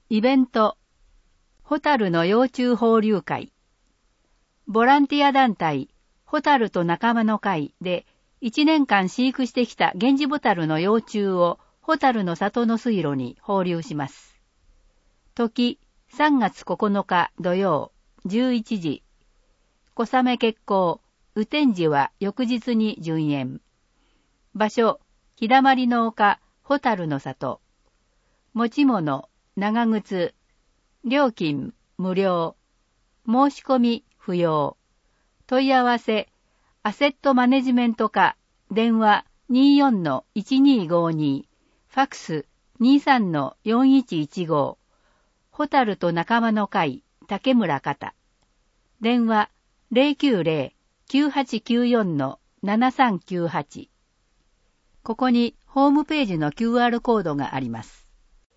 イベント、ホタルの幼虫放流会。ボランティア団体、ホタルと仲間の会で、1年間飼育してきたゲンジボタルの幼虫をホタルの里の水路に放流します。時、3月9日土曜、11時。小雨決行、雨天時は翌日に順延。場所、日だまりの丘、ホタルの里。持ち物、長靴。料金、無料。申し込み、不要。問い合わせ、アセットマネジメント課、電話 24-1252、ファックス 23-4115、ホタルと仲間の会、竹村方。電話 090-9894-7398。ここにホームページの QR コードがあります。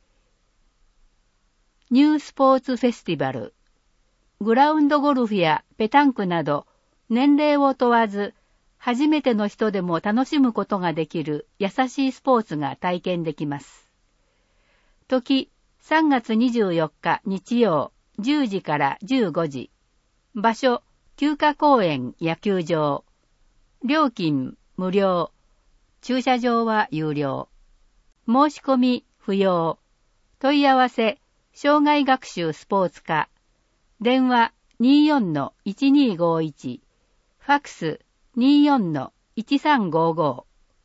ニュースポーツフェスティバル。グラウンドゴルフやペタンクなど、年齢を問わず、初めての人でも楽しむことができる優しいスポーツが体験できます。時、3月24日日曜、10時から15時。場所、休暇公園野球場。料金、無料。駐車場は有料。申し込み、不要。問い合わせ、障害学習スポーツ課。電話 24-1251。ファックス 24-1355。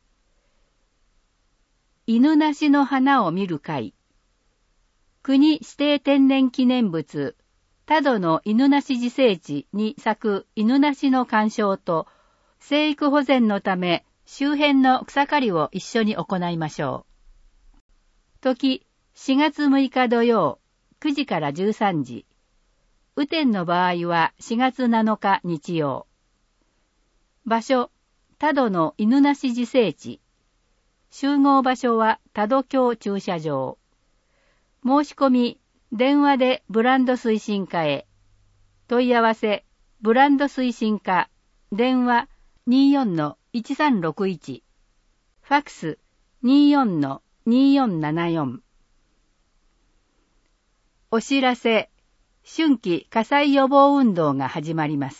犬なしの花を見る会。国指定天然記念物、多度の犬なし自生地に咲く犬なしの鑑賞と、生育保全のため周辺の草刈りを一緒に行いましょう。時、4月6日土曜、9時から13時。雨天の場合は4月7日日曜。場所、多度の犬なし自生地。集合場所は多度峡駐車場。申し込み、電話でブランド推進課へ。問い合わせ、ブランド推進課、電話 24-1361。ファックス 24-2474。お知らせ、春季火災予防運動が始まります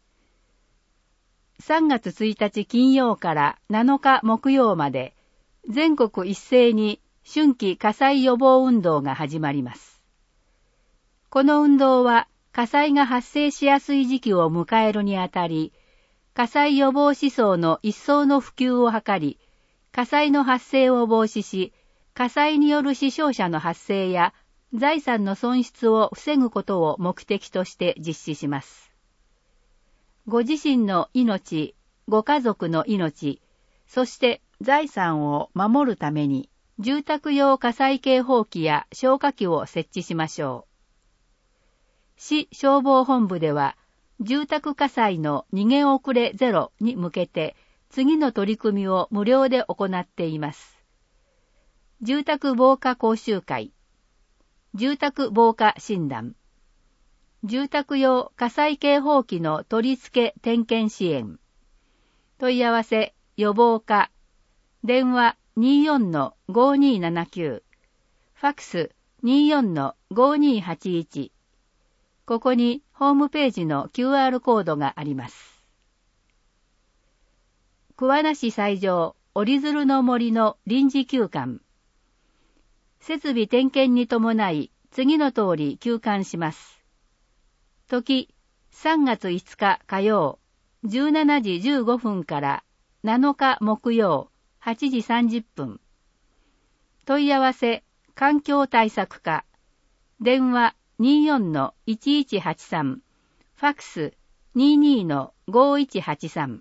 。3月1日金曜から7日木曜まで、全国一斉に春季火災予防運動が始まります。この運動は火災が発生しやすい時期を迎えるにあたり、火災予防思想の一層の普及を図り、火災の発生を防止し、火災による死傷者の発生や財産の損失を防ぐことを目的として実施します。ご自身の命、ご家族の命、そして財産を守るために、住宅用火災警報器や消火器を設置しましょう。市消防本部では、住宅火災の逃げ遅れゼロに向けて、次の取り組みを無料で行っています。住宅防火講習会、住宅防火診断、住宅用火災警報器の取り付け点検支援、問い合わせ予防課、電話 24-5279、ファックス 24-5281。ここにホームページの QR コードがあります。桑名市西条折鶴の森の臨時休館。設備点検に伴い次の通り休館します。時、3月5日火曜、17時15分から7日木曜、8時30分。問い合わせ、環境対策課。電話 24-1183。ファックス 22-5183。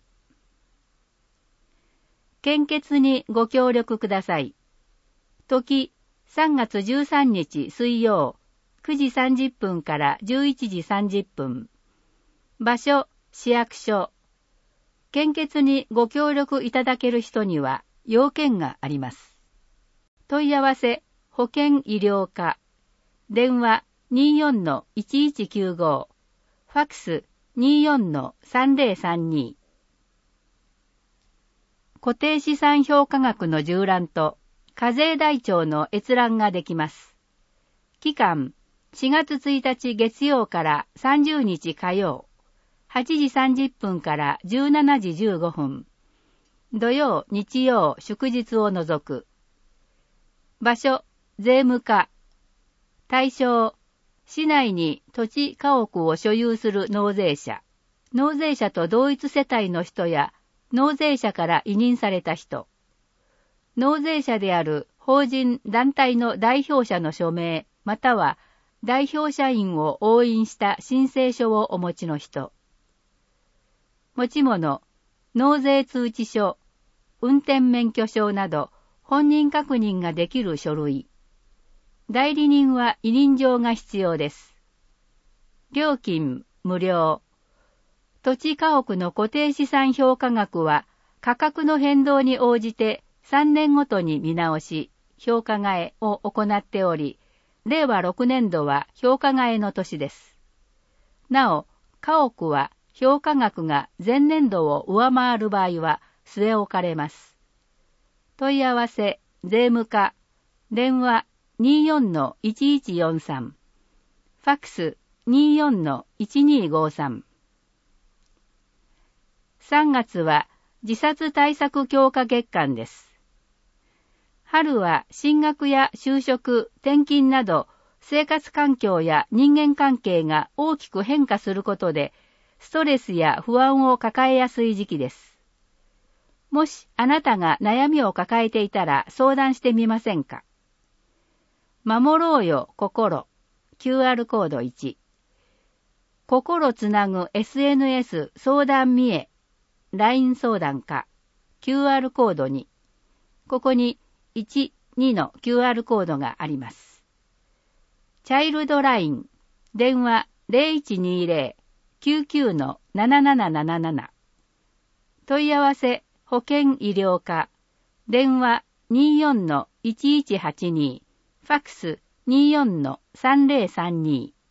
献血にご協力ください。時、3月13日水曜、9時30分から11時30分。場所、市役所。献血にご協力いただける人には要件があります。問い合わせ、保健医療課。電話 24-1195。ファックス 24-3032。固定資産評価額の縦覧と課税台帳の閲覧ができます。 期間、4月1日月曜から30日火曜、8時30分から17時15分。土曜、日曜、祝日を除く。場所、税務課。対象、市内に土地家屋を所有する納税者。納税者と同一世帯の人や、納税者から委任された人。納税者である法人団体の代表者の署名、または代表社員を押印した申請書をお持ちの人。持ち物、納税通知書、運転免許証など本人確認ができる書類。代理人は委任状が必要です。料金、無料。土地家屋の固定資産評価額は価格の変動に応じて3年ごとに見直し、評価替えを行っており、令和6年度は評価替えの年です。なお、家屋は評価額が前年度を上回る場合は据え置かれます。問い合わせ、税務課、電話 24-1143、ファックス 24-1253。3月は自殺対策強化月間です。春は進学や就職、転勤など生活環境や人間関係が大きく変化することでストレスや不安を抱えやすい時期です。もしあなたが悩みを抱えていたら相談してみませんか。守ろうよ心 QR コード1、心つなぐ SNS 相談見え LINE 相談課 QR コード2、ここに1、2の QR コードがあります。チャイルドライン、電話 0120-99-7777。問い合わせ、保険医療課、電話 24-1182、ファックス 24-3032。